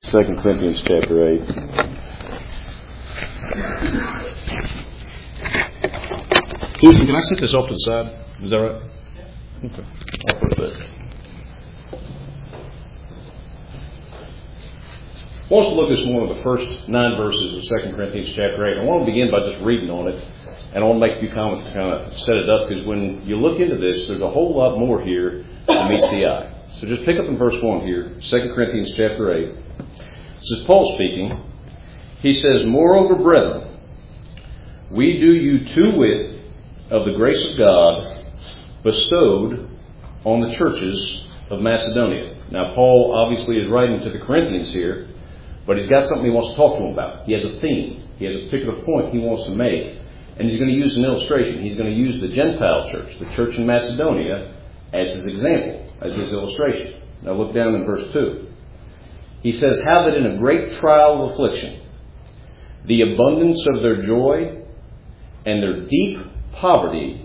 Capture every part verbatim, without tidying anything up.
Second Corinthians chapter eight. Ethan, can I set this off to the side? Is that right? Okay. I'll put it there. I want us to look this morning at the first nine verses of Second Corinthians chapter eight. I want to begin by just reading on it, and I want to make a few comments to kind of set it up, because when you look into this, there's a whole lot more here than meets the eye. So just pick up in verse one here, Second Corinthians chapter eight. This is Paul speaking. He says, "Moreover, brethren, we do you to wit of the grace of God bestowed on the churches of Macedonia." Now, Paul obviously is writing to the Corinthians here, but he's got something he wants to talk to them about. He has a theme. He has a particular point he wants to make, and he's going to use an illustration. He's going to use the Gentile church, the church in Macedonia, as his example, as his illustration. Now look down in verse two. He says, "How that in a great trial of affliction, the abundance of their joy and their deep poverty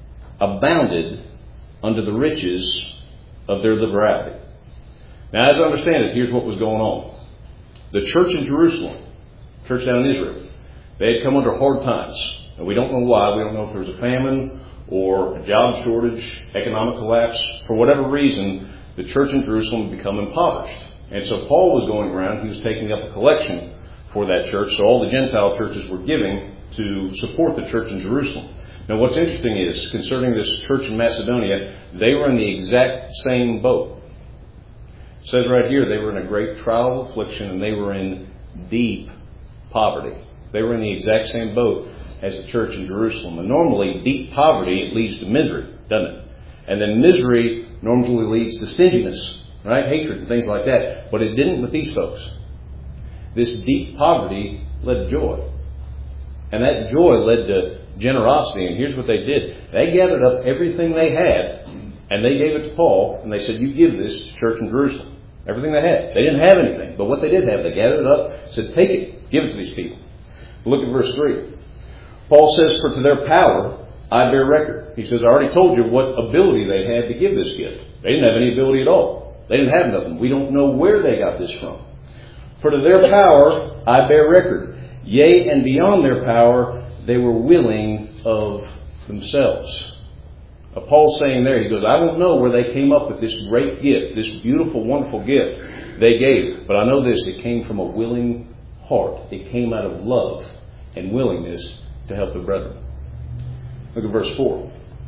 abounded unto the riches of their liberality." Now, as I understand it, here's what was going on. The church in Jerusalem, church down in Israel, they had come under hard times. And we don't know why. We don't know if there was a famine or a job shortage, economic collapse. For whatever reason, the church in Jerusalem had become impoverished. And so Paul was going around. He was taking up a collection for that church. So all the Gentile churches were giving to support the church in Jerusalem. Now, what's interesting is, concerning this church in Macedonia, they were in the exact same boat. It says right here, they were in a great trial of affliction, and they were in deep poverty. They were in the exact same boat as the church in Jerusalem. And normally, deep poverty, it leads to misery, doesn't it? And then misery normally leads to stinginess, right? Hatred and things like that. But it didn't with these folks. This deep poverty led to joy. And that joy led to generosity. And here's what they did. They gathered up everything they had, and they gave it to Paul, and they said, "You give this to church in Jerusalem." Everything they had. They didn't have anything, but what they did have, they gathered it up, said, "Take it, give it to these people." Look at verse three. Paul says, "For to their power I bear record." He says, "I already told you what ability they had to give this gift. They didn't have any ability at all. They didn't have nothing. We don't know where they got this from. For to their power I bear record. Yea, and beyond their power, they were willing of themselves." Uh, Paul's saying there, he goes, "I don't know where they came up with this great gift, this beautiful, wonderful gift they gave. But I know this, it came from a willing heart. It came out of love and willingness to help the brethren." Look at verse four.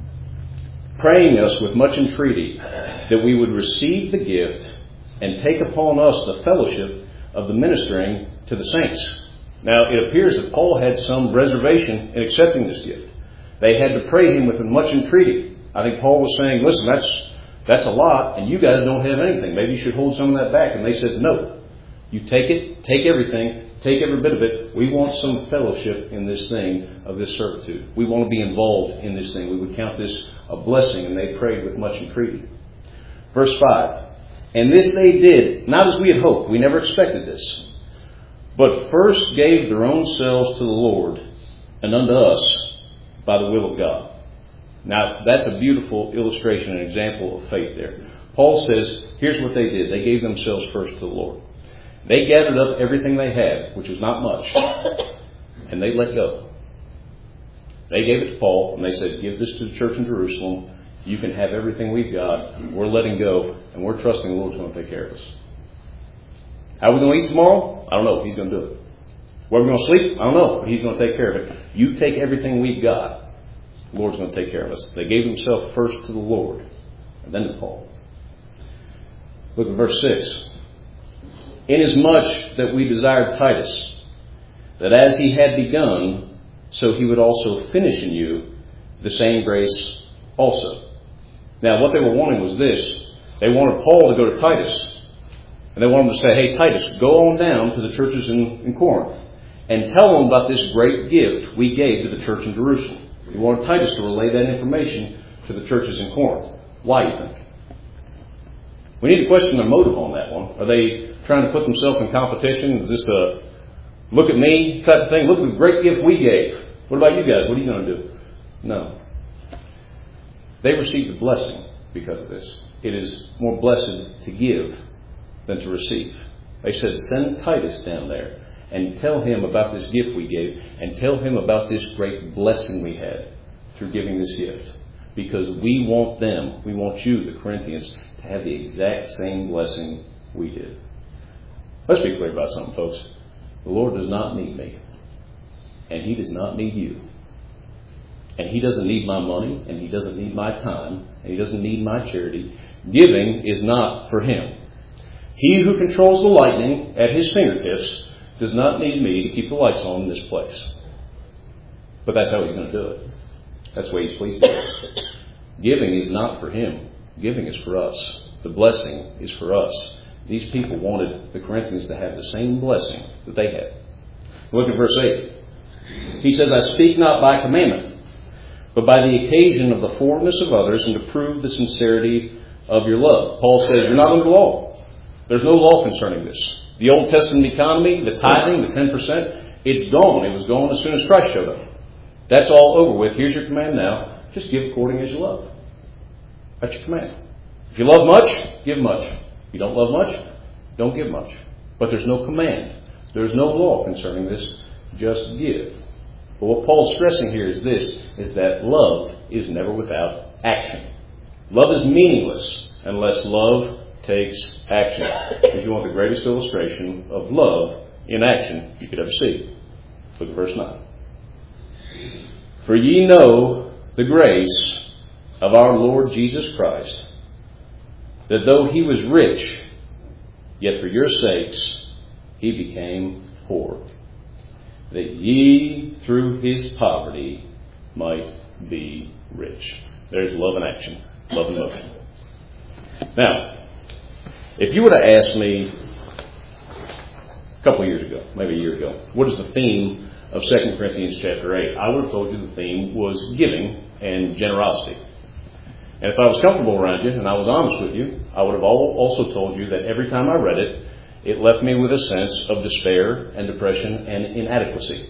"Praying us with much entreaty that we would receive the gift and take upon us the fellowship of the ministering to the saints." Now, it appears that Paul had some reservation in accepting this gift. They had to pray him with much entreaty. I think Paul was saying, "Listen, that's that's a lot, and you guys don't have anything. Maybe you should hold some of that back." And they said, "No. You take it, take everything, take every bit of it. We want some fellowship in this thing of this servitude. We want to be involved in this thing. We would count this a blessing." And they prayed with much entreaty. Verse five. "And this they did, not as we had hoped." We never expected this. "But first gave their own selves to the Lord and unto us by the will of God." Now, that's a beautiful illustration and example of faith there. Paul says, here's what they did. They gave themselves first to the Lord. They gathered up everything they had, which was not much, and they let go. They gave it to Paul, and they said, "Give this to the church in Jerusalem. You can have everything we've got. We're letting go, and we're trusting the Lord's going to take care of us. How are we going to eat tomorrow? I don't know. He's going to do it. Where are we going to sleep? I don't know, but He's going to take care of it. You take everything we've got. The Lord's going to take care of us." They gave themselves first to the Lord, and then to Paul. Look at verse six. "Inasmuch that we desired Titus, that as he had begun, so he would also finish in you the same grace also." Now, what they were wanting was this. They wanted Paul to go to Titus, and they wanted him to say, "Hey, Titus, go on down to the churches in, in Corinth and tell them about this great gift we gave to the church in Jerusalem." He wanted Titus to relay that information to the churches in Corinth. Why, you think? We need to question their motive on that one. Are they trying to put themselves in competition? Is this a look at me type of thing? Look at the great gift we gave. What about you guys? What are you going to do? No. They received a blessing because of this. It is more blessed to give than to receive. They said, send Titus down there and tell him about this gift we gave and tell him about this great blessing we had through giving this gift. Because we want them, we want you, the Corinthians, to have the exact same blessing we did. Let's be clear about something, folks. The Lord does not need me. And He does not need you. And He doesn't need my money, and He doesn't need my time, and He doesn't need my charity. Giving is not for Him. He who controls the lightning at His fingertips does not need me to keep the lights on in this place. But that's how He's going to do it. That's the way He's pleased with it. Giving is not for Him. Giving is for us. The blessing is for us. These people wanted the Corinthians to have the same blessing that they had. Look at verse eight. He says, I speak not by commandment, but by the occasion of the forwardness of others, and to prove the sincerity of your love. Paul says, you're not under the law. There's no law concerning this. The Old Testament economy, the tithing, the ten percent, it's gone. It was gone as soon as Christ showed up. That's all over with. Here's your command now. Just give according as you love. That's your command. If you love much, give much. If you don't love much, don't give much. But there's no command. There's no law concerning this. Just give. But what Paul's stressing here is this, is that love is never without action. Love is meaningless unless love takes action. If you want the greatest illustration of love in action you could ever see. Look at verse nine. For ye know the grace of our Lord Jesus Christ, that though He was rich, yet for your sakes He became poor, that ye through His poverty might be rich. There's love in action. Love in motion. Now, if you would have asked me a couple of years ago, maybe a year ago, what is the theme of Second Corinthians chapter eight? I would have told you the theme was giving and generosity. And if I was comfortable around you and I was honest with you, I would have also told you that every time I read it, it left me with a sense of despair and depression and inadequacy.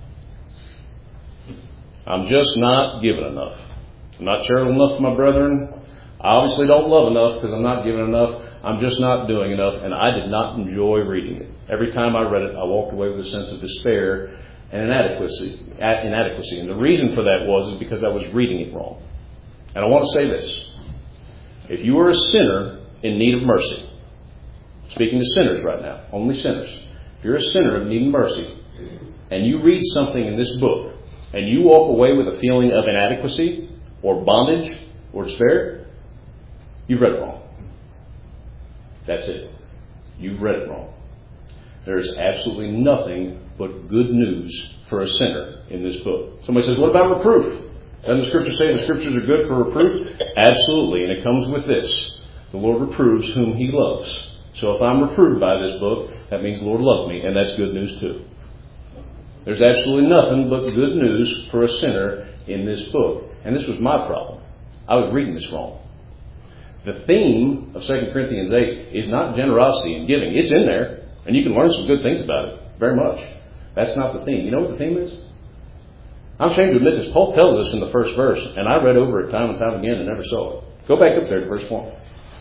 I'm just not giving enough. I'm not charitable enough for my brethren. I obviously don't love enough because I'm not giving enough. I'm just not doing enough, and I did not enjoy reading it. Every time I read it, I walked away with a sense of despair and inadequacy. inadequacy. And the reason for that was is because I was reading it wrong. And I want to say this. If you are a sinner in need of mercy, speaking to sinners right now, only sinners. If you're a sinner in need of mercy, and you read something in this book, and you walk away with a feeling of inadequacy, or bondage, or despair, you've read it wrong. That's it. You've read it wrong. There is absolutely nothing but good news for a sinner in this book. Somebody says, what about reproof? Doesn't the Scripture say the Scriptures are good for reproof? Absolutely, and it comes with this. The Lord reproves whom He loves. So if I'm reproved by this book, that means the Lord loves me, and that's good news too. There's absolutely nothing but good news for a sinner in this book. And this was my problem. I was reading this wrong. The theme of Second Corinthians eight is not generosity and giving. It's in there, and you can learn some good things about it. Very much. That's not the theme. You know what the theme is? I'm ashamed to admit this. Paul tells us in the first verse, and I read over it time and time again and never saw it. Go back up there to verse one.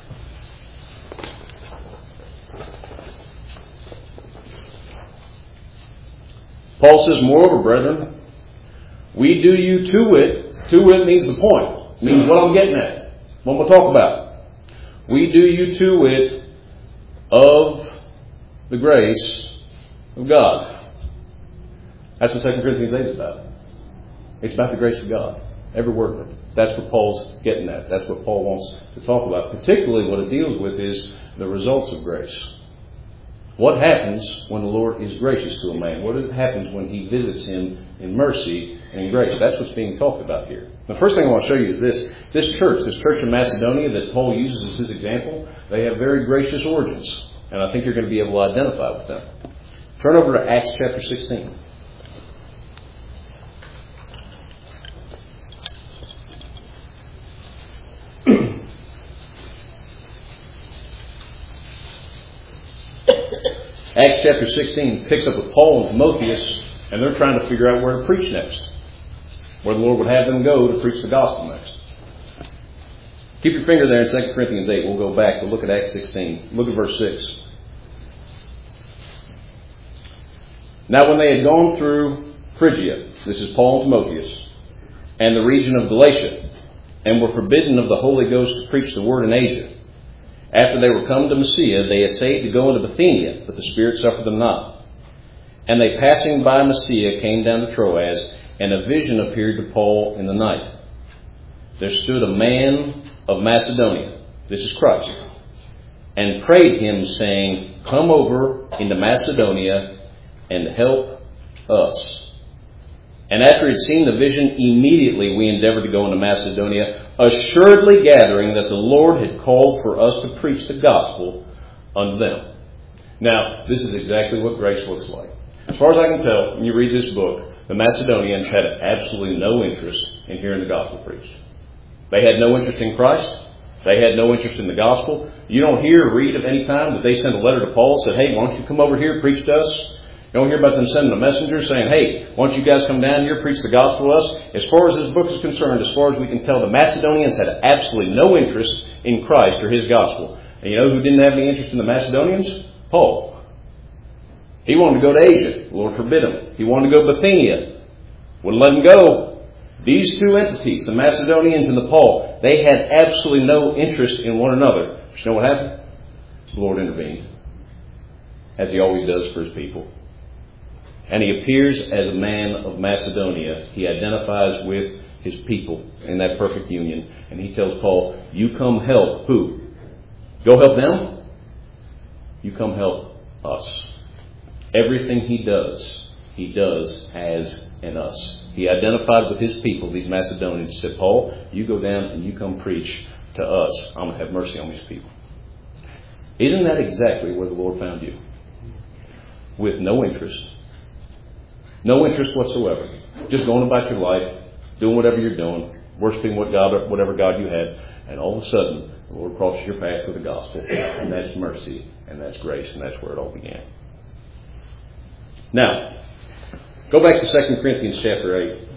Paul says, moreover, brethren, we do you to wit. To wit means the point. It means what I'm getting at. What we'll talk about. We do you to wit of the grace of God. That's what Second Corinthians eight is about. It's about the grace of God. Every word of it. That's what Paul's getting at. That's what Paul wants to talk about. Particularly what it deals with is the results of grace. What happens when the Lord is gracious to a man? What happens when He visits him in mercy and grace? That's what's being talked about here. The first thing I want to show you is this. This church, this church in Macedonia that Paul uses as his example, they have very gracious origins. And I think you're going to be able to identify with them. Turn over to Acts chapter sixteen. Acts chapter sixteen picks up with Paul and Timotheus, and they're trying to figure out where to preach next. Where the Lord would have them go to preach the gospel next. Keep your finger there in Second Corinthians eight. We'll go back. We'll look at Acts sixteen. Look at verse six. Now when they had gone through Phrygia, this is Paul and Timotheus, and the region of Galatia, and were forbidden of the Holy Ghost to preach the word in Asia, after they were come to Mysia, they essayed to go into Bithynia, but the Spirit suffered them not. And they passing by Mysia came down to Troas, and a vision appeared to Paul in the night. There stood a man of Macedonia, this is Christ, and prayed him, saying, Come over into Macedonia and help us. And after he had seen the vision, immediately we endeavored to go into Macedonia, assuredly gathering that the Lord had called for us to preach the gospel unto them. Now, this is exactly what grace looks like. As far as I can tell, when you read this book, the Macedonians had absolutely no interest in hearing the gospel preached. They had no interest in Christ. They had no interest in the gospel. You don't hear or read of any time that they sent a letter to Paul and said, hey, why don't you come over here, preach to us? You don't hear about them sending a messenger saying, hey, why don't you guys come down here, preach the gospel to us? As far as this book is concerned, as far as we can tell, the Macedonians had absolutely no interest in Christ or his gospel. And you know who didn't have any interest in the Macedonians? Paul. He wanted to go to Asia. The Lord forbid him. He wanted to go to Bithynia. Wouldn't let him go. These two entities, the Macedonians and the Paul, they had absolutely no interest in one another. But you know what happened? The Lord intervened, as he always does for his people. And he appears as a man of Macedonia. He identifies with his people in that perfect union. And he tells Paul, you come help who? Go help them? You come help us. Everything he does, he does as in us. He identified with his people, these Macedonians. He said, Paul, you go down and you come preach to us. I'm going to have mercy on these people. Isn't that exactly where the Lord found you? With no interest. No interest whatsoever. Just going about your life, doing whatever you're doing, worshiping what God, whatever God you had, and all of a sudden, the Lord crosses your path with the gospel. And that's mercy, and that's grace, and that's where it all began. Now, go back to Second Corinthians chapter eight.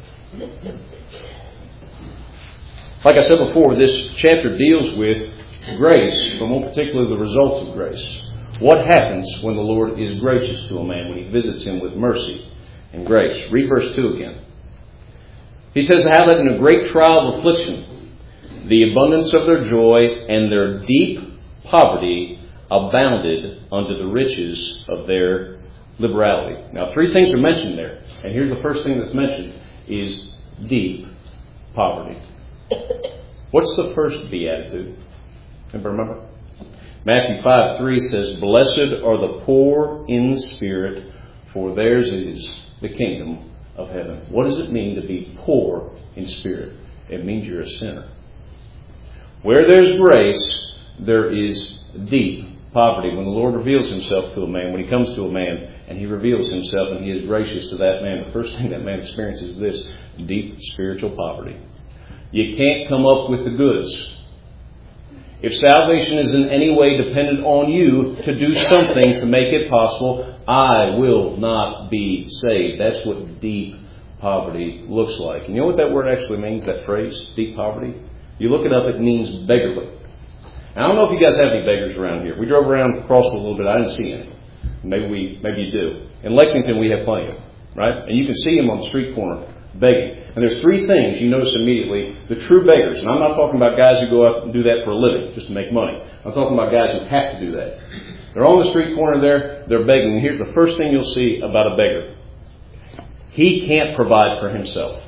Like I said before, this chapter deals with grace, but more particularly the results of grace. What happens when the Lord is gracious to a man, when he visits him with mercy and grace? Read verse two again. He says, how that in a great trial of affliction, the abundance of their joy and their deep poverty abounded unto the riches of their liberality. Now, three things are mentioned there. And here's the first thing that's mentioned is deep poverty. What's the first beatitude? Anybody remember? Matthew five three says, blessed are the poor in spirit, for theirs is the kingdom of heaven. What does it mean to be poor in spirit? It means you're a sinner. Where there's grace, there is deep poverty. When the Lord reveals himself to a man, when he comes to a man and he reveals himself and he is gracious to that man, the first thing that man experiences is this deep spiritual poverty. You can't come up with the goods. If salvation is in any way dependent on you to do something to make it possible, I will not be saved. That's what deep poverty looks like. And you know what that word actually means, that phrase, deep poverty? You look it up, it means beggarly. Now, I don't know if you guys have any beggars around here. We drove around Crossville a little bit. I didn't see any. Maybe we, maybe you do. In Lexington, we have plenty of them, right? And you can see them on the street corner begging. And there's three things you notice immediately. The true beggars, and I'm not talking about guys who go out and do that for a living, just to make money. I'm talking about guys who have to do that. They're on the street corner there, they're begging. And here's the first thing you'll see about a beggar. He can't provide for himself.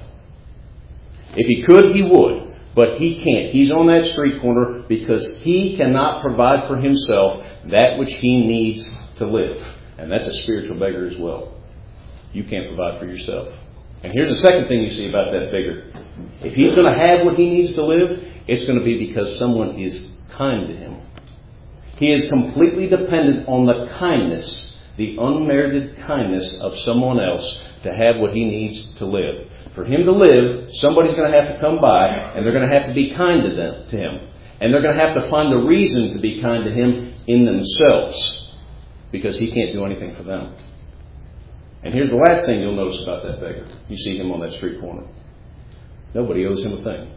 If he could, he would. But he can't. He's on that street corner because he cannot provide for himself that which he needs to live. And that's a spiritual beggar as well. You can't provide for yourself. And here's the second thing you see about that beggar. If he's going to have what he needs to live, it's going to be because someone is kind to him. He is completely dependent on the kindness, the unmerited kindness of someone else to have what he needs to live. For him to live, somebody's going to have to come by and they're going to have to be kind to them, to him. And they're going to have to find the reason to be kind to him in themselves because he can't do anything for them. And here's the last thing you'll notice about that beggar. You see him on that street corner. Nobody owes him a thing.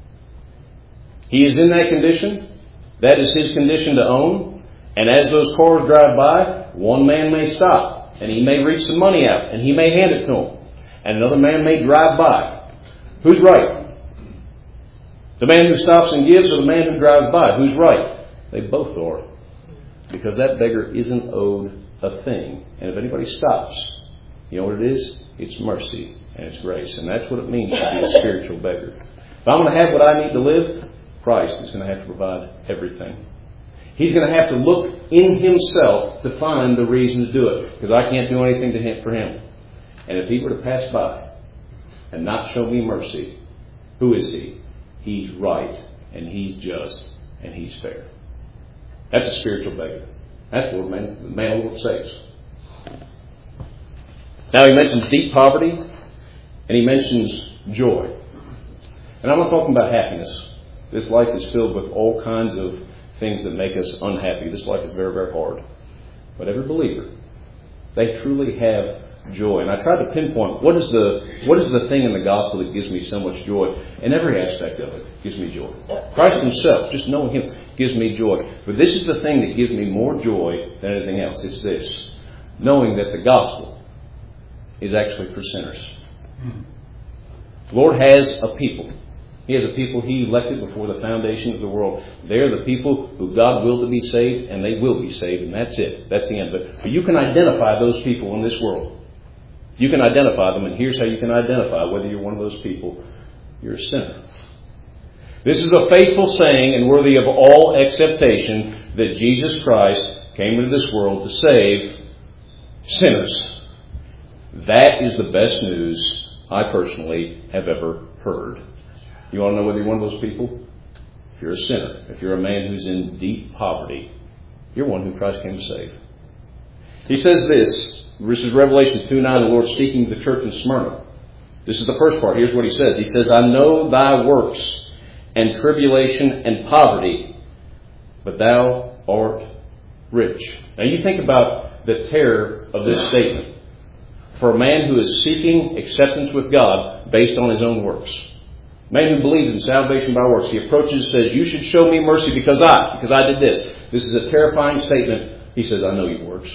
He is in that condition. That is his condition to own. And as those cars drive by, one man may stop and he may reach some money out, and he may hand it to him. And another man may drive by. Who's right? The man who stops and gives or the man who drives by? Who's right? They both are. Because that beggar isn't owed a thing. And if anybody stops, you know what it is? It's mercy and it's grace. And that's what it means to be a spiritual beggar. If I'm going to have what I need to live, Christ is going to have to provide everything. He's going to have to look in himself to find the reason to do it. Because I can't do anything to him, for him. And if he were to pass by and not show me mercy, who is he? He's right, and he's just, and he's fair. That's a spiritual beggar. That's what man, the man of the Lord saves. Now he mentions deep poverty, and he mentions joy. And I'm not talking about happiness. This life is filled with all kinds of things that make us unhappy. This life is very, very hard. But every believer, they truly have joy. And I tried to pinpoint what is the what is the thing in the gospel that gives me so much joy. And every aspect of it gives me joy. Christ himself, just knowing him, gives me joy. But this is the thing that gives me more joy than anything else. It's this. Knowing that the gospel is actually for sinners. The Lord has a people. He has a people he elected before the foundation of the world. They're the people who God willed to be saved, and they will be saved, and that's it. That's the end of it. But you can identify those people in this world. You can identify them, and here's how you can identify whether you're one of those people. You're a sinner. This is a faithful saying and worthy of all acceptation that Jesus Christ came into this world to save sinners. That is the best news I personally have ever heard. You want to know whether you're one of those people? If you're a sinner, if you're a man who's in deep poverty, you're one who Christ came to save. He says this, this is Revelation two nine, the Lord speaking to the church in Smyrna. This is the first part. Here's what he says. He says, I know thy works and tribulation and poverty, but thou art rich. Now you think about the terror of this statement. For a man who is seeking acceptance with God based on his own works. A man who believes in salvation by works. He approaches and says, you should show me mercy because I, because I did this. This is a terrifying statement. He says, I know your works.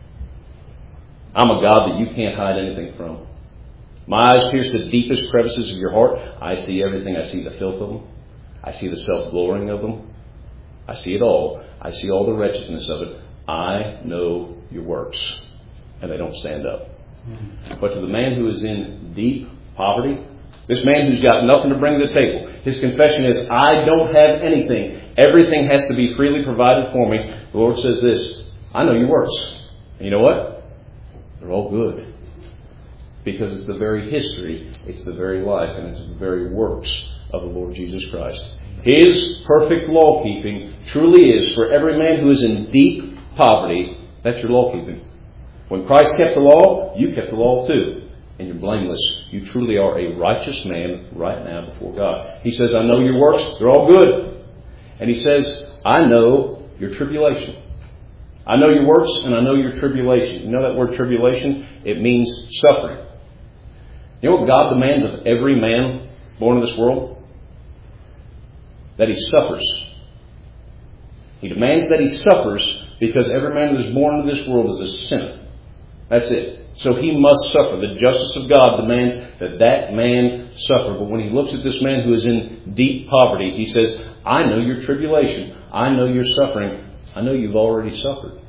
I'm a God that you can't hide anything from. My eyes pierce the deepest crevices of your heart. I see everything. I see the filth of them. I see the self-glorying of them. I see it all. I see all the wretchedness of it. I know your works. And they don't stand up. But to the man who is in deep poverty, this man who's got nothing to bring to the table, his confession is, I don't have anything. Everything has to be freely provided for me. The Lord says this, I know your works. And you know what? They're all good. Because it's the very history, it's the very life, and it's the very works of the Lord Jesus Christ. His perfect law keeping truly is for every man who is in deep poverty. That's your law keeping. When Christ kept the law, you kept the law too. And you're blameless. You truly are a righteous man right now before God. He says, I know your works. They're all good. And he says, I know your tribulation. I know your works and I know your tribulation. You know that word tribulation? It means suffering. You know what God demands of every man born in this world? That he suffers. He demands that he suffers because every man who is born into this world is a sinner. That's it. So he must suffer. The justice of God demands that that man suffer. But when he looks at this man who is in deep poverty, he says, I know your tribulation. I know your suffering. I know you've already suffered.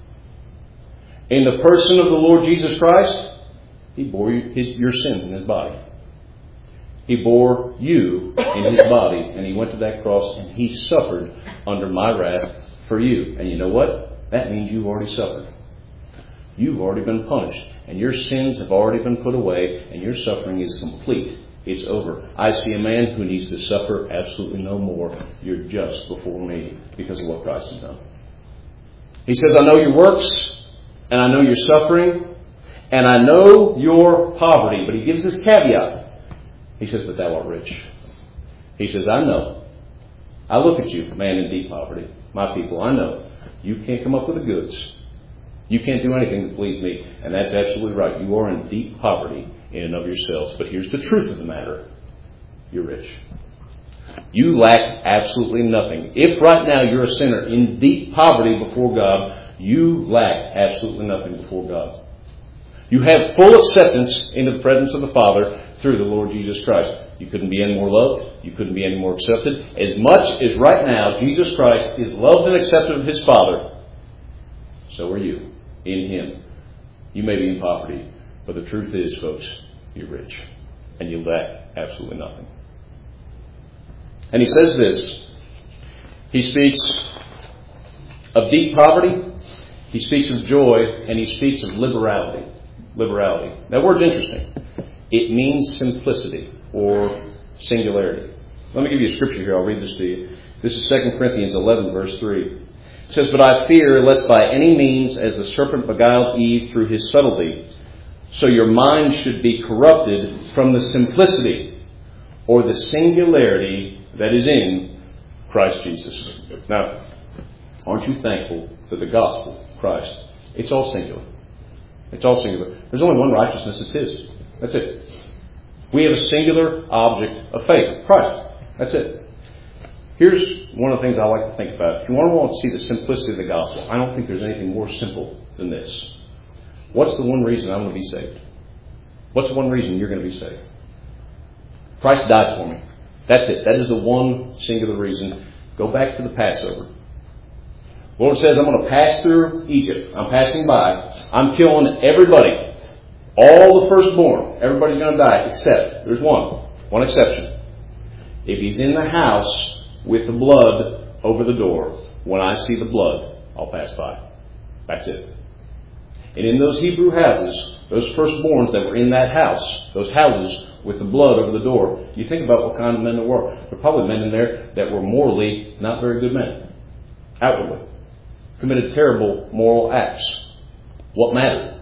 In the person of the Lord Jesus Christ, he bore his, your sins in his body. He bore you in his body. And he went to that cross and he suffered under my wrath for you. And you know what? That means you've already suffered. You've already been punished. And your sins have already been put away. And your suffering is complete. It's over. I see a man who needs to suffer absolutely no more. You're just before me because of what Christ has done. He says, I know your works. And I know your suffering. And I know your poverty. But he gives this caveat. He says, but thou art rich. He says, I know. I look at you, man in deep poverty. My people, I know. You can't come up with the goods. You can't do anything to please me. And that's absolutely right. You are in deep poverty in and of yourselves. But here's the truth of the matter. You're rich. You lack absolutely nothing. If right now you're a sinner in deep poverty before God, you lack absolutely nothing before God. You have full acceptance into the presence of the Father through the Lord Jesus Christ. You couldn't be any more loved. You couldn't be any more accepted. As much as right now Jesus Christ is loved and accepted of His Father, so are you in Him. You may be in poverty, but the truth is, folks, you're rich. And you lack absolutely nothing. And He says this. He speaks of deep poverty. He speaks of joy. And He speaks of liberality. Liberality. That word's interesting. It means simplicity or singularity. Let me give you a scripture here. I'll read this to you. This is Second Corinthians eleven, verse three. It says, "But I fear, lest by any means, as the serpent beguiled Eve through his subtlety, so your mind should be corrupted from the simplicity or the singularity that is in Christ Jesus." Now, aren't you thankful that the gospel, Christ, it's all singular. It's all singular. There's only one righteousness. It's His. That's it. We have a singular object of faith. Christ. That's it. Here's one of the things I like to think about. If you want to see the simplicity of the gospel, I don't think there's anything more simple than this. What's the one reason I'm going to be saved? What's the one reason you're going to be saved? Christ died for me. That's it. That is the one singular reason. Go back to the Passover. The Lord says, I'm going to pass through Egypt. I'm passing by. I'm killing everybody. All the firstborn. Everybody's going to die except, there's one. One exception. If he's in the house with the blood over the door, when I see the blood, I'll pass by. That's it. And in those Hebrew houses, those firstborns that were in that house, those houses with the blood over the door, you think about what kind of men there were. There were probably men in there that were morally not very good men. Outwardly. Committed terrible moral acts. What mattered?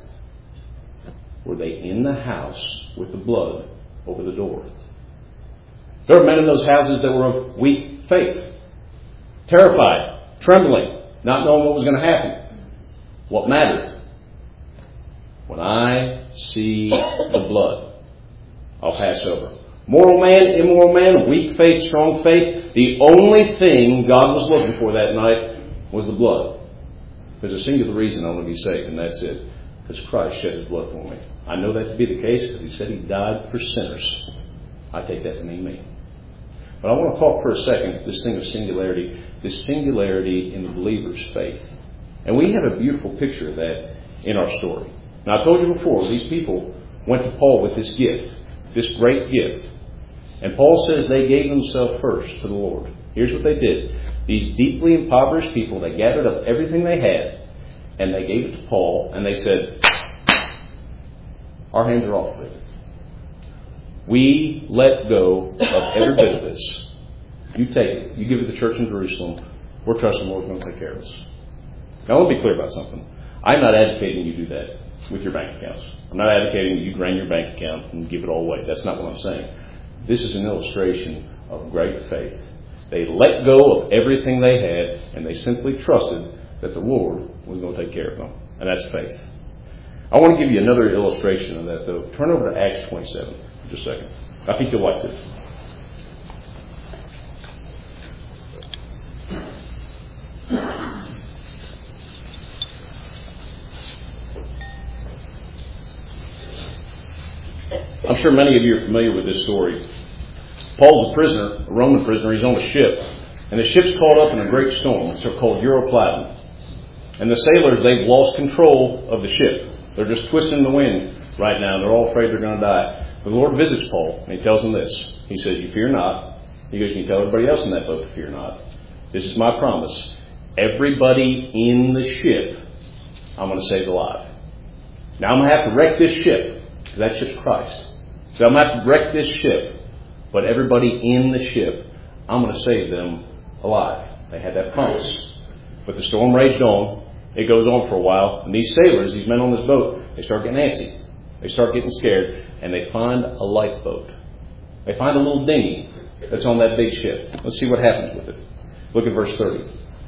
Were they in the house with the blood over the door? There were men in those houses that were of weak faith. Terrified. Trembling. Not knowing what was going to happen. What mattered? When I see the blood, I'll pass over. Moral man, immoral man, weak faith, strong faith. The only thing God was looking for that night was the blood. There's a singular reason I want to be saved, and that's it. Because Christ shed His blood for me. I know that to be the case because He said He died for sinners. I take that to mean me. But I want to talk for a second, this thing of singularity, this singularity in the believer's faith. And we have a beautiful picture of that in our story. Now, I told you before, these people went to Paul with this gift, this great gift. And Paul says they gave themselves first to the Lord. Here's what they did. These deeply impoverished people, they gathered up everything they had, and they gave it to Paul, and they said, our hands are off of it. We let go of every bit of this. You take it. You give it to the church in Jerusalem. We're trusting the Lord's going to take care of us. Now, I want to be clear about something. I'm not advocating you do that with your bank accounts. I'm not advocating that you drain your bank account and give it all away. That's not what I'm saying. This is an illustration of great faith. They let go of everything they had, and they simply trusted that the Lord was going to take care of them. And that's faith. I want to give you another illustration of that, though. Turn over to Acts twenty-seven for just a second. I think you'll like this. I'm sure many of you are familiar with this story. Paul's a prisoner, a Roman prisoner. He's on a ship. And the ship's caught up in a great storm. It's called Euroclydon. And the sailors, they've lost control of the ship. They're just twisting the wind right now. They're all afraid they're going to die. The Lord visits Paul, and He tells him this. He says, you fear not. He goes, you tell everybody else in that boat to fear not. This is my promise. Everybody in the ship, I'm going to save alive. Now I'm going to have to wreck this ship, because that ship's Christ. So I'm going to have to wreck this ship. But everybody in the ship, I'm going to save them alive. They had that promise. But the storm raged on. It goes on for a while. And these sailors, these men on this boat, they start getting antsy. They start getting scared. And they find a lifeboat. They find a little dinghy that's on that big ship. Let's see what happens with it. Look at verse thirty.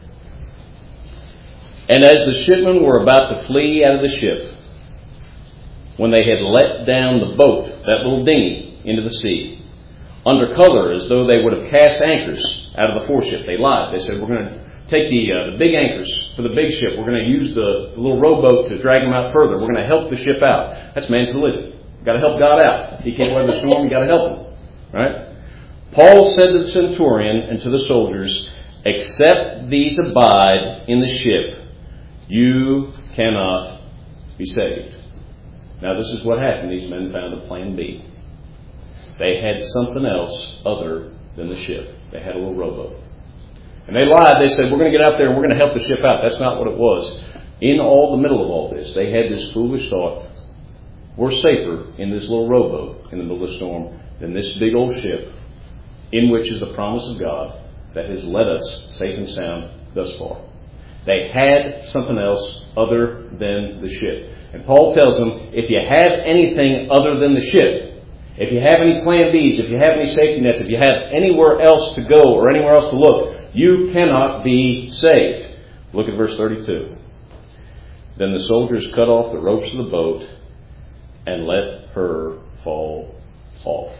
And as the shipmen were about to flee out of the ship, when they had let down the boat, that little dinghy, into the sea, under color as though they would have cast anchors out of the foreship. They lied. They said, we're going to take the, uh, the big anchors for the big ship. We're going to use the, the little rowboat to drag them out further. We're going to help the ship out. That's man's religion. You've got to help God out. He can't weather the storm. You've got to help him. Right? Paul said to the centurion and to the soldiers, except these abide in the ship, you cannot be saved. Now this is what happened. These men found a plan B. They had something else other than the ship. They had a little rowboat. And they lied. They said, we're going to get out there and we're going to help the ship out. That's not what it was. In all the middle of all this, they had this foolish thought, we're safer in this little rowboat in the middle of the storm than this big old ship in which is the promise of God that has led us safe and sound thus far. They had something else other than the ship. And Paul tells them, if you have anything other than the ship, if you have any plan B's, if you have any safety nets, if you have anywhere else to go or anywhere else to look, you cannot be saved. Look at verse thirty-two. Then the soldiers cut off the ropes of the boat and let her fall off.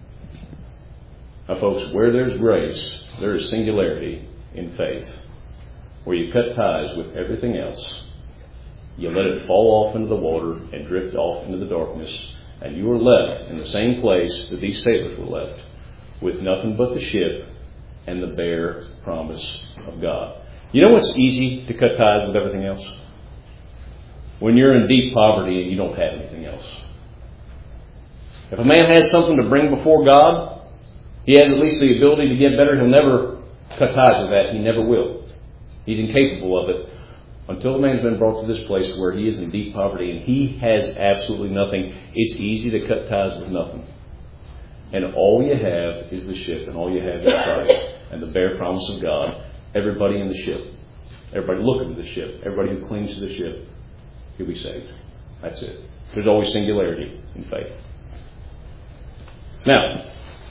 Now, folks, where there's grace, there is singularity in faith. Where you cut ties with everything else, you let it fall off into the water and drift off into the darkness, and you are left in the same place that these sailors were left, with nothing but the ship and the bare promise of God. You know what's easy to cut ties with everything else? When you're in deep poverty and you don't have anything else. If a man has something to bring before God, he has at least the ability to get better. He'll never cut ties with that. He never will. He's incapable of it until the man's been brought to this place where he is in deep poverty and he has absolutely nothing. It's easy to cut ties with nothing. And all you have is the ship, and all you have is Christ and the bare promise of God. Everybody in the ship, everybody looking to the ship, everybody who clings to the ship, you'll be saved. That's it. There's always singularity in faith. Now,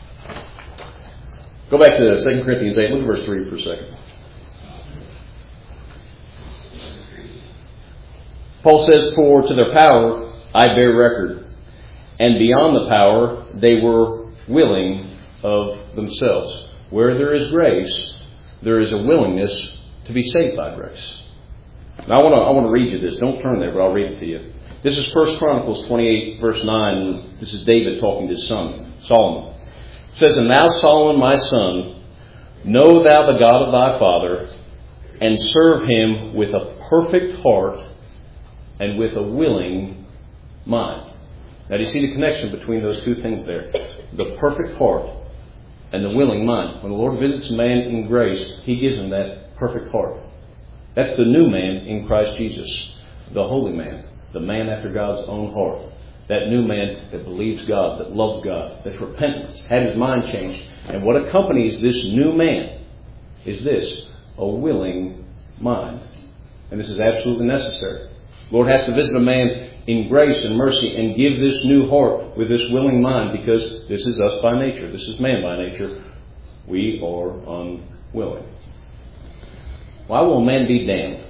go back to Second Corinthians eight. Look at verse three for a second. Paul says, for to their power I bear record, and beyond the power they were willing of themselves. Where there is grace, there is a willingness to be saved by grace. Now I want to I want to read you this. Don't turn there, but I'll read it to you. This is First Chronicles twenty-eight, verse nine. This is David talking to his son, Solomon. It says, and thou, Solomon, my son, know thou the God of thy father, and serve him with a perfect heart and with a willing mind. Now, do you see the connection between those two things there? The perfect heart and the willing mind. When the Lord visits a man in grace, he gives him that perfect heart. That's the new man in Christ Jesus, the holy man, the man after God's own heart. That new man that believes God, that loves God, that's repentant, had his mind changed. And what accompanies this new man is this, a willing mind. And this is absolutely necessary. The Lord has to visit a man in grace and mercy and give this new heart with this willing mind, because this is us by nature. This is man by nature. We are unwilling. Why will a man be damned?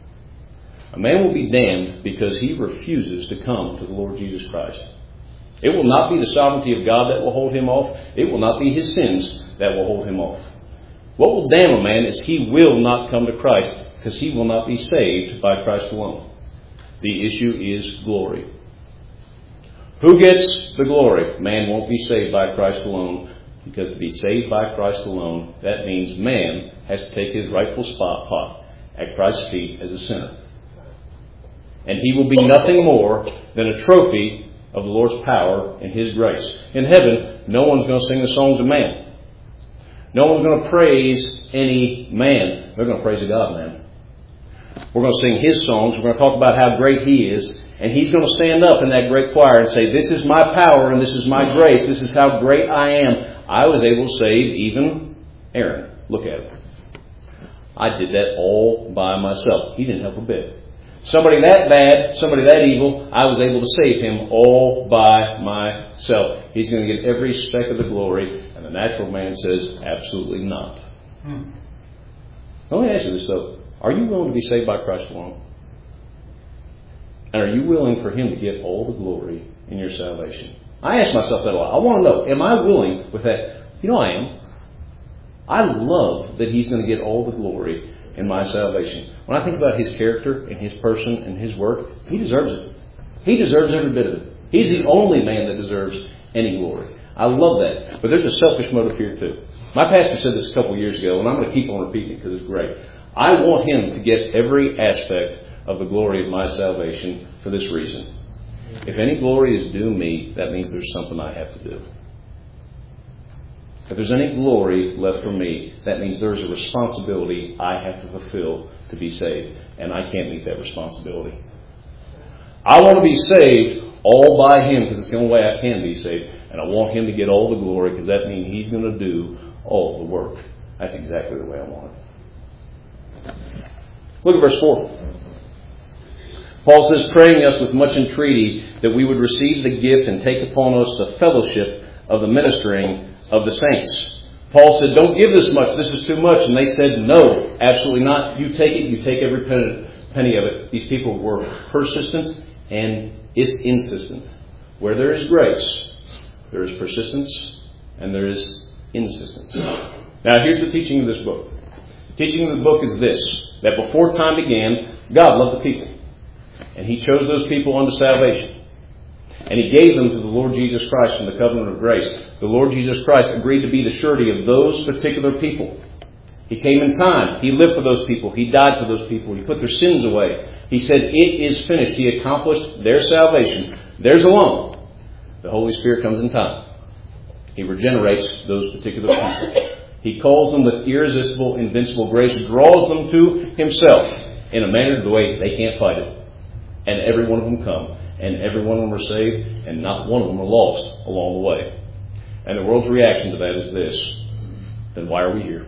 A man will be damned because he refuses to come to the Lord Jesus Christ. It will not be the sovereignty of God that will hold him off. It will not be his sins that will hold him off. What will damn a man is he will not come to Christ, because he will not be saved by Christ alone. The issue is glory. Who gets the glory? Man won't be saved by Christ alone, because to be saved by Christ alone, that means man has to take his rightful spot at Christ's feet as a sinner. And he will be nothing more than a trophy of the Lord's power and his grace. In heaven, no one's going to sing the songs of man. No one's going to praise any man. They're going to praise a God man. We're going to sing his songs. We're going to talk about how great he is. And he's going to stand up in that great choir and say, this is my power and this is my grace. This is how great I am. I was able to save even Aaron. Look at him. I did that all by myself. He didn't help a bit. Somebody that bad, somebody that evil, I was able to save him all by myself. He's going to get every speck of the glory. And the natural man says, absolutely not. Hmm. Let me ask you this, though. Are you willing to be saved by Christ alone? And are you willing for him to get all the glory in your salvation? I ask myself that a lot. I want to know, am I willing with that? You know I am. I love that he's going to get all the glory in my salvation. When I think about His character and His person and His work, He deserves it. He deserves every bit of it. He's the only man that deserves any glory. I love that. But there's a selfish motive here too. My pastor said this a couple of years ago, and I'm going to keep on repeating it because it's great. I want him to get every aspect of the glory of my salvation for this reason. If any glory is due me, that means there's something I have to do. If there's any glory left for me, that means there's a responsibility I have to fulfill to be saved. And I can't meet that responsibility. I want to be saved all by Him because it's the only way I can be saved. And I want Him to get all the glory because that means He's going to do all the work. That's exactly the way I want it. Look at verse four. Paul says, praying us with much entreaty that we would receive the gift and take upon us the fellowship of the ministering of the saints. Paul said, don't give this much. This is too much. And they said, no, absolutely not. You take it. You take every penny of it. These people were persistent and insistent. Where there is grace, there is persistence and there is insistence. Now, here's the teaching of this book. The teaching of the book is this, that before time began, God loved the people. And He chose those people unto salvation. And He gave them to the Lord Jesus Christ in the covenant of grace. The Lord Jesus Christ agreed to be the surety of those particular people. He came in time. He lived for those people. He died for those people. He put their sins away. He said, it is finished. He accomplished their salvation. Theirs alone. The Holy Spirit comes in time. He regenerates those particular people. He calls them with irresistible, invincible grace, draws them to Himself in a manner the way they can't fight it. And every one of them come. And every one of them are saved. And not one of them are lost along the way. And the world's reaction to that is this. Then why are we here?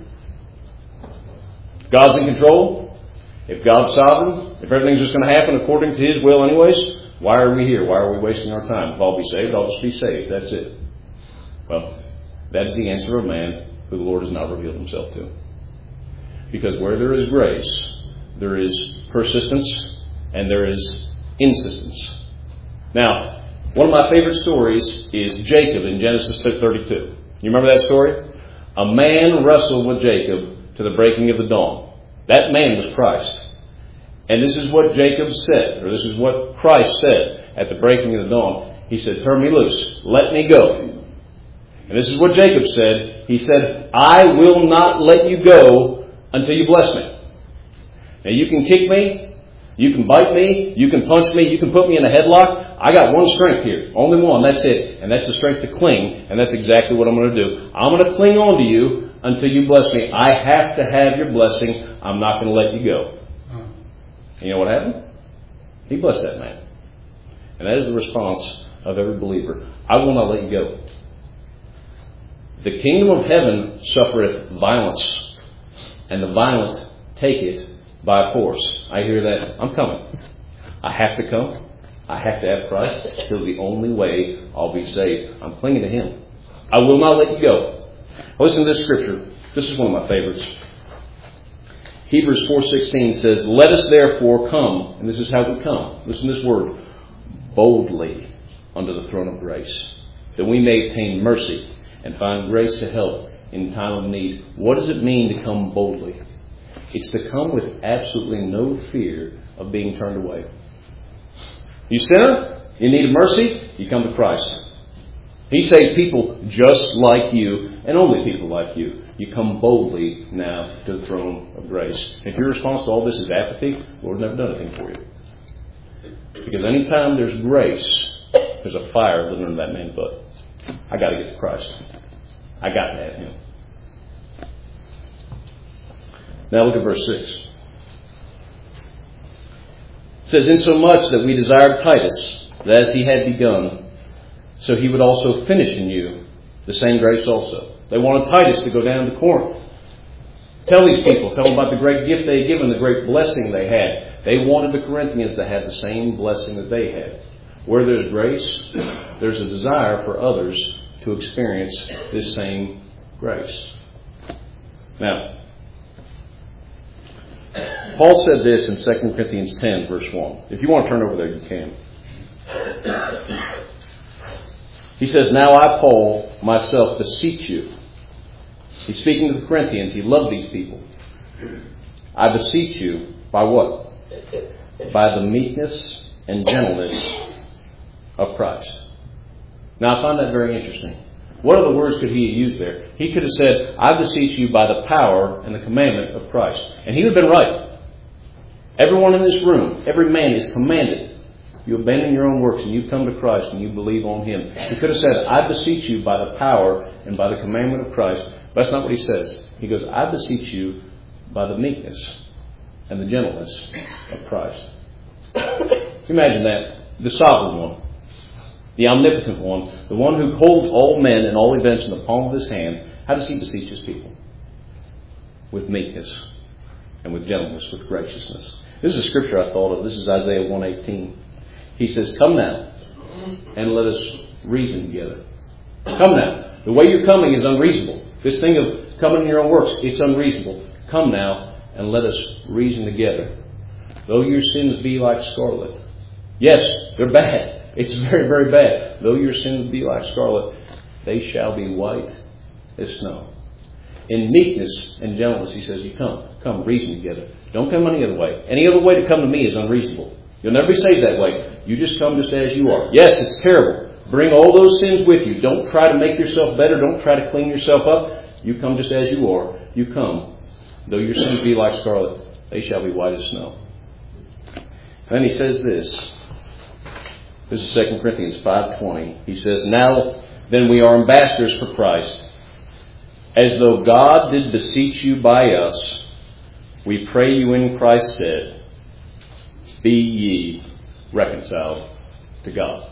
God's in control. If God's sovereign, if everything's just going to happen according to His will anyways, why are we here? Why are we wasting our time? If I'll be saved, I'll just be saved. That's it. Well, that is the answer of man who the Lord has not revealed Himself to. Because where there is grace, there is persistence and there is insistence. Now, one of my favorite stories is Jacob in Genesis thirty-two. You remember that story? A man wrestled with Jacob to the breaking of the dawn. That man was Christ. And this is what Jacob said, or this is what Christ said at the breaking of the dawn. He said, turn me loose. Let me go. And this is what Jacob said. He said, I will not let you go until you bless me. Now you can kick me. You can bite me. You can punch me. You can put me in a headlock. I got one strength here. Only one. That's it. And that's the strength to cling. And that's exactly what I'm going to do. I'm going to cling on to you until you bless me. I have to have your blessing. I'm not going to let you go. You know what happened? He blessed that man. And that is the response of every believer. I will not let you go. The kingdom of heaven suffereth violence, and the violent take it by force. I hear that. I'm coming. I have to come. I have to have Christ. He's the only way I'll be saved. I'm clinging to Him. I will not let you go. Listen to this scripture. This is one of my favorites. Hebrews four sixteen says, let us therefore come, and this is how we come. Listen to this word. Boldly unto the throne of grace, that we may obtain mercy and find grace to help in time of need. What does it mean to come boldly? It's to come with absolutely no fear of being turned away. You sinner, you need mercy, you come to Christ. He saves people just like you, and only people like you. You come boldly now to the throne of grace. If your response to all this is apathy, the Lord's never done anything for you. Because anytime there's grace, there's a fire lit under that man's butt. I got to get to Christ. I got to have Him. Now look at verse six. It says, insomuch that we desired Titus, that as he had begun, so he would also finish in you the same grace also. They wanted Titus to go down to Corinth. Tell these people, tell them about the great gift they had given, the great blessing they had. They wanted the Corinthians to have the same blessing that they had. Where there's grace, there's a desire for others to experience this same grace. Now, Paul said this in Second Corinthians ten, verse one. If you want to turn over there, you can. He says, now I, Paul, myself beseech you. He's speaking to the Corinthians. He loved these people. I beseech you, by what? By the meekness and gentleness of Christ. Now I find that very interesting. What other words could he have used there? He could have said, I beseech you by the power and the commandment of Christ. And he would have been right. Everyone in this room, every man is commanded. You abandon your own works and you come to Christ and you believe on Him. He could have said, I beseech you by the power and by the commandment of Christ. But that's not what he says. He goes, I beseech you by the meekness and the gentleness of Christ. Imagine that. The sovereign one. The omnipotent one. The one who holds all men and all events in the palm of His hand. How does He beseech His people? With meekness and with gentleness, with graciousness. This is a scripture I thought of. This is Isaiah one eighteen. He says, come now and let us reason together. Come now. The way you're coming is unreasonable. This thing of coming in your own works, it's unreasonable. Come now and let us reason together. Though your sins be like scarlet. Yes, they're bad. It's very, very bad. Though your sins be like scarlet, they shall be white as snow. In meekness and gentleness, he says, you come. Come, reason together. Don't come any other way. Any other way to come to me is unreasonable. You'll never be saved that way. You just come just as you are. Yes, it's terrible. Bring all those sins with you. Don't try to make yourself better. Don't try to clean yourself up. You come just as you are. You come. Though your sins be like scarlet, they shall be white as snow. And then he says this. This is Second Corinthians five twenty. He says, now then we are ambassadors for Christ. As though God did beseech you by us, we pray you in Christ's stead, be ye reconciled to God.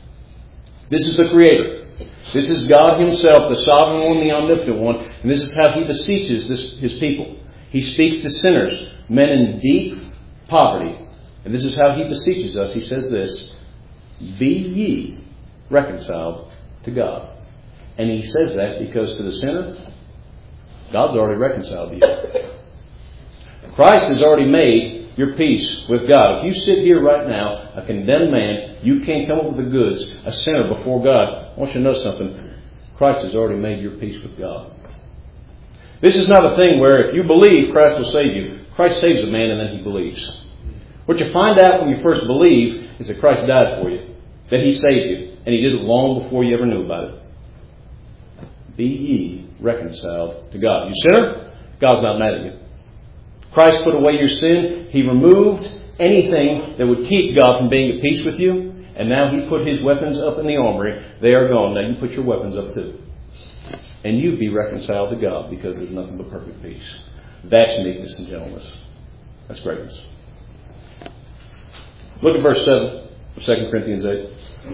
This is the Creator. This is God Himself, the sovereign one, the omnipotent one. And this is how He beseeches this, His people. He speaks to sinners, men in deep poverty. And this is how He beseeches us. He says this, be ye reconciled to God. And He says that because to the sinner, God's already reconciled to you. Christ has already made your peace with God. If you sit here right now, a condemned man, you can't come up with the goods, a sinner before God, I want you to know something. Christ has already made your peace with God. This is not a thing where if you believe, Christ will save you. Christ saves a man and then He believes. What you find out when you first believe is that Christ died for you, that He saved you, and He did it long before you ever knew about it. Be ye reconciled to God. You sinner, God's not mad at you. Christ put away your sin. He removed anything that would keep God from being at peace with you. And now He put His weapons up in the armory. They are gone. Now you put your weapons up too. And you be reconciled to God because there's nothing but perfect peace. That's meekness and gentleness. That's greatness. Look at verse seven of Second Corinthians eight.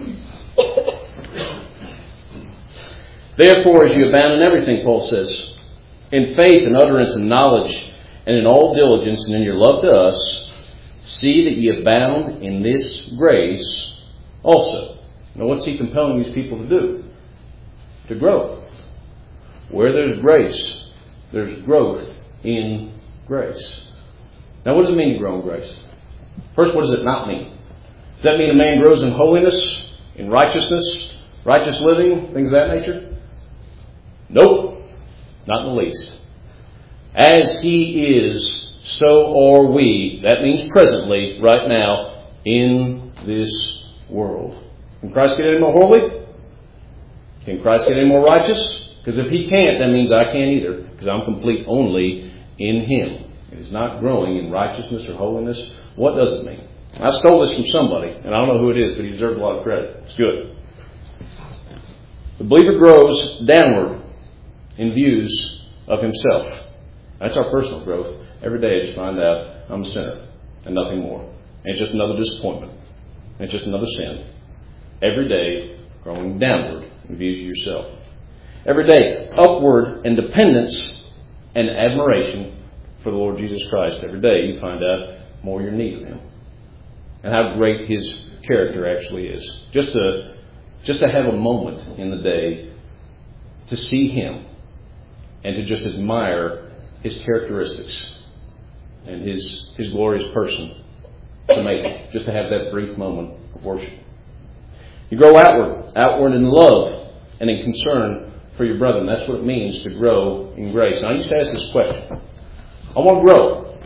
Therefore, as you abound in everything, Paul says, in faith and utterance and knowledge, and in all diligence and in your love to us, see that ye abound in this grace also. Now what's he compelling these people to do? To grow. Where there's grace, there's growth in grace. Now what does it mean to grow in grace? First, what does it not mean? Does that mean a man grows in holiness, in righteousness, righteous living, things of that nature? Nope. Not in the least. As He is, so are we. That means presently, right now, in this world. Can Christ get any more holy? Can Christ get any more righteous? Because if He can't, that means I can't either. Because I'm complete only in Him. It is not growing in righteousness or holiness. What does it mean? I stole this from somebody, and I don't know who it is, but he deserves a lot of credit. It's good. The believer grows downward in views of himself. That's our personal growth. Every day I just find out I'm a sinner and nothing more. And it's just another disappointment. And it's just another sin. Every day growing downward in views of yourself. Every day upward in dependence and admiration for the Lord Jesus Christ. Every day you find out more your need of Him. And how great His character actually is. Just to, just to have a moment in the day to see Him and to just admire His characteristics and His, His glorious person. It's amazing. Just to have that brief moment of worship. You grow outward, outward in love and in concern for your brethren. That's what it means to grow in grace. And I used to ask this question. I want to grow.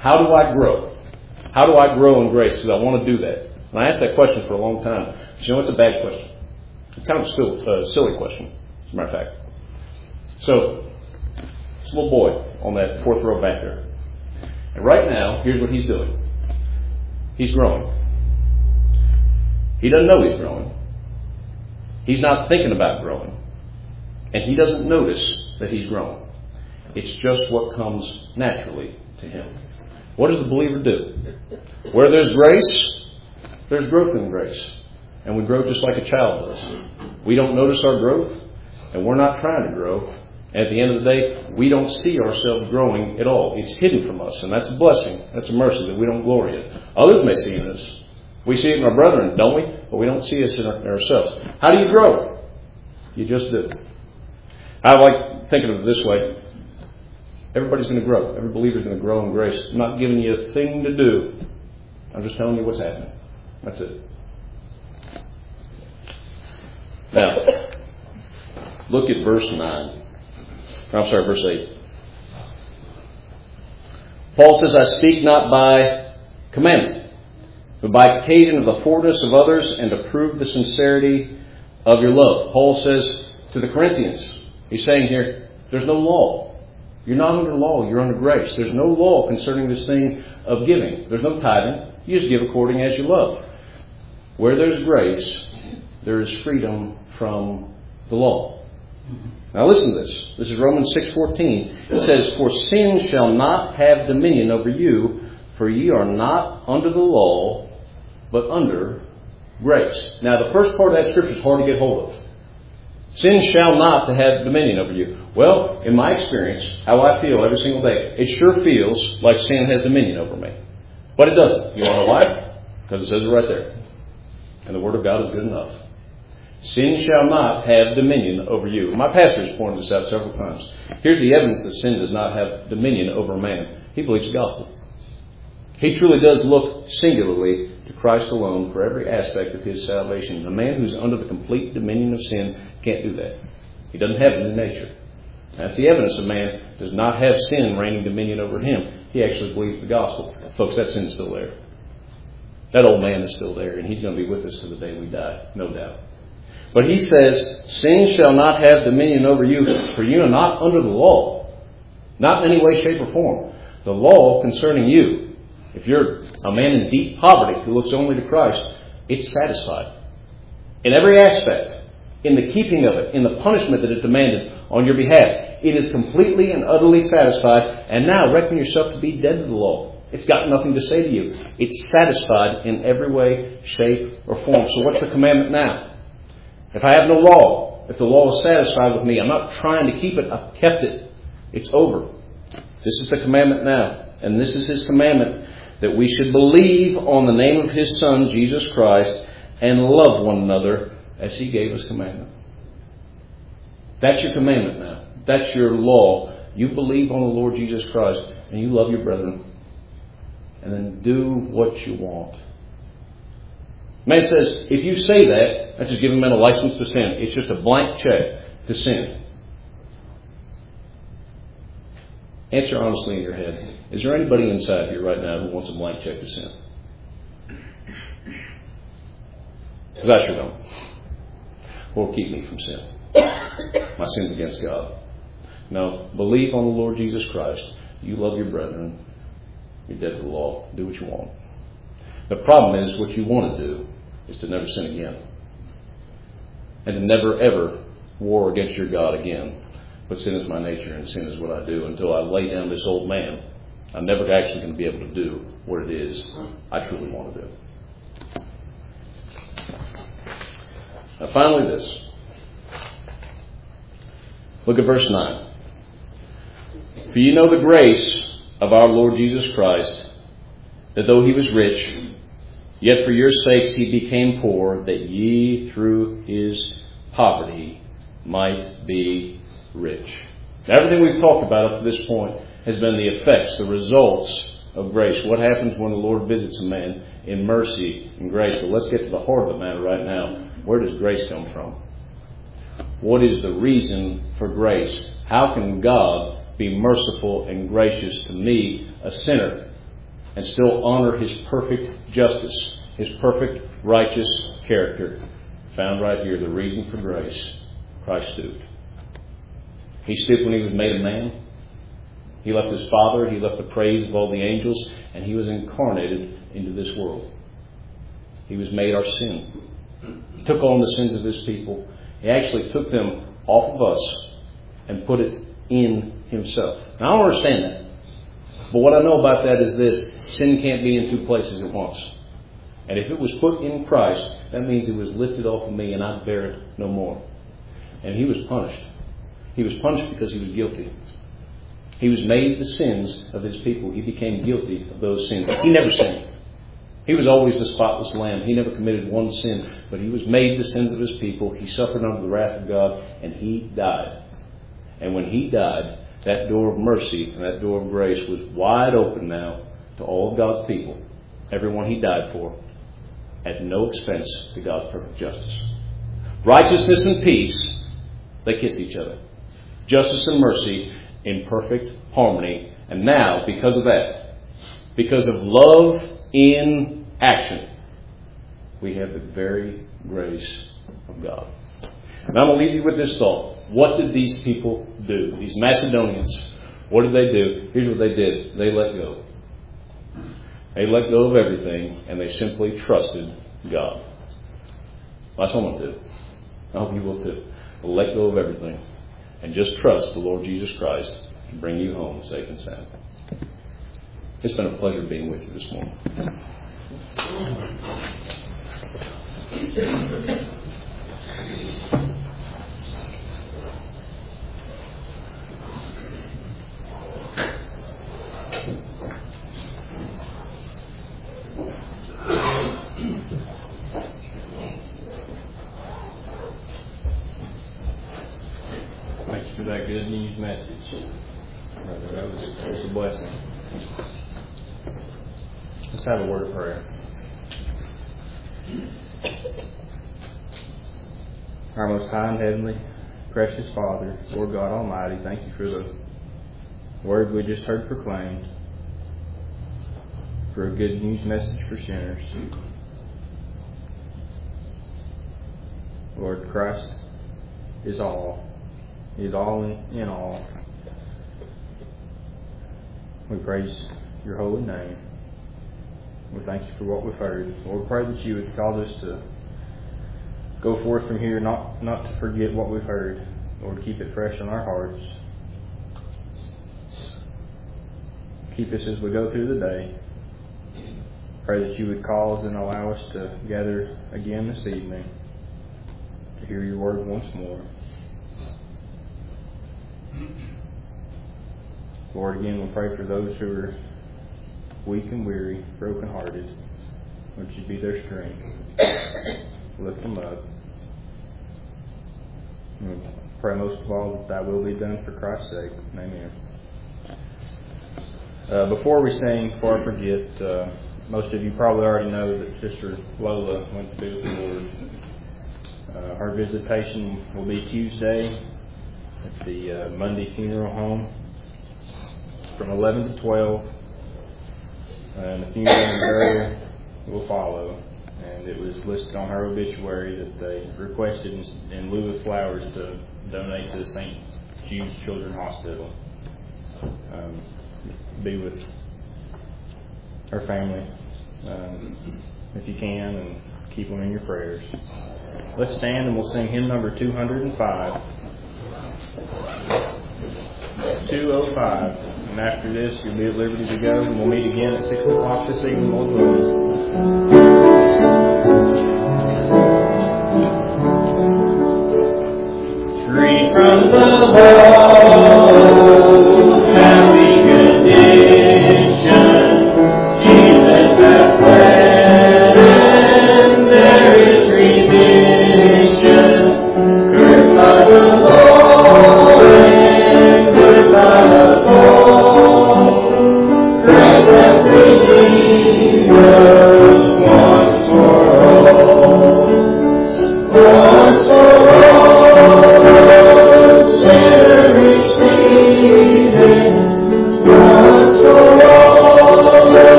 How do I grow? How do I grow in grace? Because I want to do that. And I asked that question for a long time. But you know, it's a bad question. It's kind of a silly, uh, silly question, as a matter of fact. So, this little boy on that fourth row back there. And right now, here's what he's doing. He's growing. He doesn't know he's growing. He's not thinking about growing. And he doesn't notice that he's growing. It's just what comes naturally to him. What does the believer do? Where there's grace, there's growth in grace. And we grow just like a child does. We don't notice our growth, and we're not trying to grow. And at the end of the day, we don't see ourselves growing at all. It's hidden from us, and that's a blessing. That's a mercy that we don't glory in. Others may see it in us. We see it in our brethren, don't we? But we don't see it in ourselves. How do you grow? You just do. I like thinking of it this way. Everybody's going to grow. Every believer's going to grow in grace. I'm not giving you a thing to do. I'm just telling you what's happening. That's it. Now, look at verse nine. I'm sorry, verse eight. Paul says, I speak not by commandment, but by occasion of the forwardness of others, and to prove the sincerity of your love. Paul says to the Corinthians, he's saying here, there's no law. You're not under law, you're under grace. There's no law concerning this thing of giving. There's no tithing. You just give according as you love. Where there's grace, there is freedom from the law. Now listen to this. This is Romans six fourteen. It says, for sin shall not have dominion over you, for ye are not under the law, but under grace. Now the first part of that scripture is hard to get hold of. Sin shall not have dominion over you. Well, in my experience, how I feel every single day, it sure feels like sin has dominion over me. But it doesn't. You want to know why? Because it says it right there. And the Word of God is good enough. Sin shall not have dominion over you. My pastor has pointed this out several times. Here's the evidence that sin does not have dominion over a man. He believes the gospel. He truly does look singularly to Christ alone for every aspect of his salvation. The man who's under the complete dominion of sin can't do that. He doesn't have it in nature. That's the evidence a man does not have sin reigning dominion over him. He actually believes the gospel. Folks, that sin's still there. That old man is still there, and he's going to be with us to the day we die, no doubt. But he says, sin shall not have dominion over you, for you are not under the law. Not in any way, shape, or form. The law concerning you, if you're a man in deep poverty who looks only to Christ, it's satisfied. In every aspect. In the keeping of it, in the punishment that it demanded on your behalf. It is completely and utterly satisfied. And now reckon yourself to be dead to the law. It's got nothing to say to you. It's satisfied in every way, shape, or form. So what's the commandment now? If I have no law, if the law is satisfied with me, I'm not trying to keep it, I've kept it. It's over. This is the commandment now. And this is His commandment, that we should believe on the name of His Son, Jesus Christ, and love one another as He gave us commandment. That's your commandment now. That's your law. You believe on the Lord Jesus Christ and you love your brethren. And then do what you want. Man says, if you say that, that's just giving men a license to sin. It's just a blank check to sin. Answer honestly in your head. Is there anybody inside here right now who wants a blank check to sin? Because I sure don't. Or keep me from sin. My sins against God. No, believe on the Lord Jesus Christ. You love your brethren. You're dead to the law. Do what you want. The problem is, what you want to do is to never sin again. And to never ever war against your God again. But sin is my nature and sin is what I do. Until I lay down this old man, I'm never actually going to be able to do what it is I truly want to do. Now finally this. Look at verse nine. For you know the grace of our Lord Jesus Christ, that though He was rich, yet for your sakes He became poor, that ye through His poverty might be rich. Now, everything we've talked about up to this point has been the effects, the results of grace. What happens when the Lord visits a man in mercy and grace? But let's get to the heart of the matter right now. Where does grace come from? What is the reason for grace? How can God be merciful and gracious to me, a sinner? and still honor His perfect justice, His perfect righteous character. Found right here, the reason for grace. Christ stooped. He stooped when He was made a man. He left His Father. He left the praise of all the angels. And He was incarnated into this world. He was made our sin. He took on the sins of His people. He actually took them off of us and put it in Himself. Now, I don't understand that. But what I know about that is this. Sin can't be in two places at once. And if it was put in Christ, that means it was lifted off of me and I bear it no more. And He was punished. He was punished because He was guilty. He was made the sins of His people. He became guilty of those sins. He never sinned. He was always the spotless lamb. He never committed one sin. But He was made the sins of His people. He suffered under the wrath of God. And He died. And when He died, that door of mercy and that door of grace was wide open now to all of God's people. Everyone He died for. At no expense to God's perfect justice. Righteousness and peace, they kissed each other. Justice and mercy in perfect harmony. And now, because of that, because of love in action, we have the very grace of God. And I'm going to leave you with this thought. What did these people do? These Macedonians, what did they do? Here's what they did. They let go. They let go of everything and they simply trusted God. That's what I'm going to do. I hope you will too. Let go of everything and just trust the Lord Jesus Christ to bring you home safe and sound. It's been a pleasure being with you this morning. Thank you for that good news message. Brother, that was, that was a blessing. Let's have a word of prayer. Our most high and heavenly, precious Father, Lord God Almighty, thank you for the word we just heard proclaimed, for a good news message for sinners. Lord, Christ is all. He is all in, in all. We praise your holy name. We thank you for what we've heard. Lord, pray that you would cause us to go forth from here, not, not to forget what we've heard. Lord, keep it fresh in our hearts. Keep us as we go through the day. Pray that you would cause and allow us to gather again this evening to hear your word once more. Lord, again, we pray for those who are weak and weary, broken-hearted. Would you be their strength? Lift them up. And we pray most of all that thy will be done for Christ's sake. Amen. Uh, before we sing, before I forget, uh, most of you probably already know that Sister Lola went to be with the Lord. Uh, her visitation will be Tuesday at the uh, Monday Funeral Home from eleven to twelve. And the funeral and burial will follow. And it was listed on her obituary that they requested in, in lieu of flowers to donate to the Saint Jude's Children's Hospital. Um, be with her family um, if you can, and keep them in your prayers. Let's stand and we'll sing hymn number two hundred five. two oh five. And after this, you'll be at liberty to go, and we'll meet again at six o'clock this evening, Lord willing. Free from the world, happy condition, Jesus hath fled, and there is remission. Cursed by the Lord, and cursed by the Lord, Christ hath redeemed us once for all.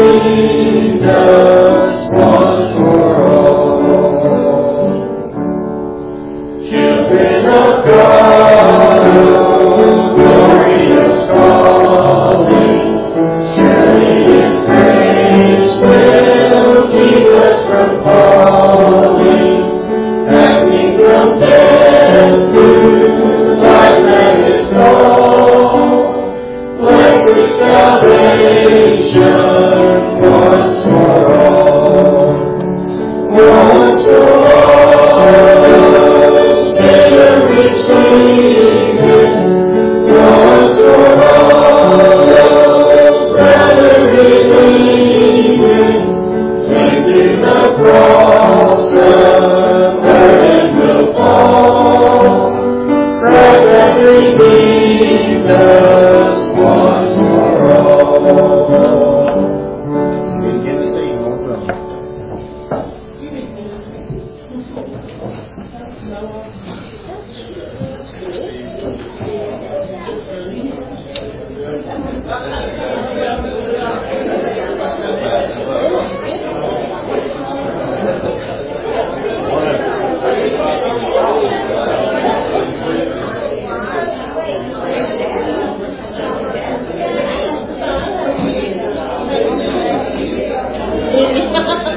redeemed us once for all. Children of God, oh, glorious calling, surely His grace will keep us from falling, passing from death to life that is all. Blessed salvation once for all, once for all, sinner receiving, once for all, brother believing, cling to the cross, the burden will fall. Christ hath redeemed us once for all. Begin to sing, Lord, from. Yeah.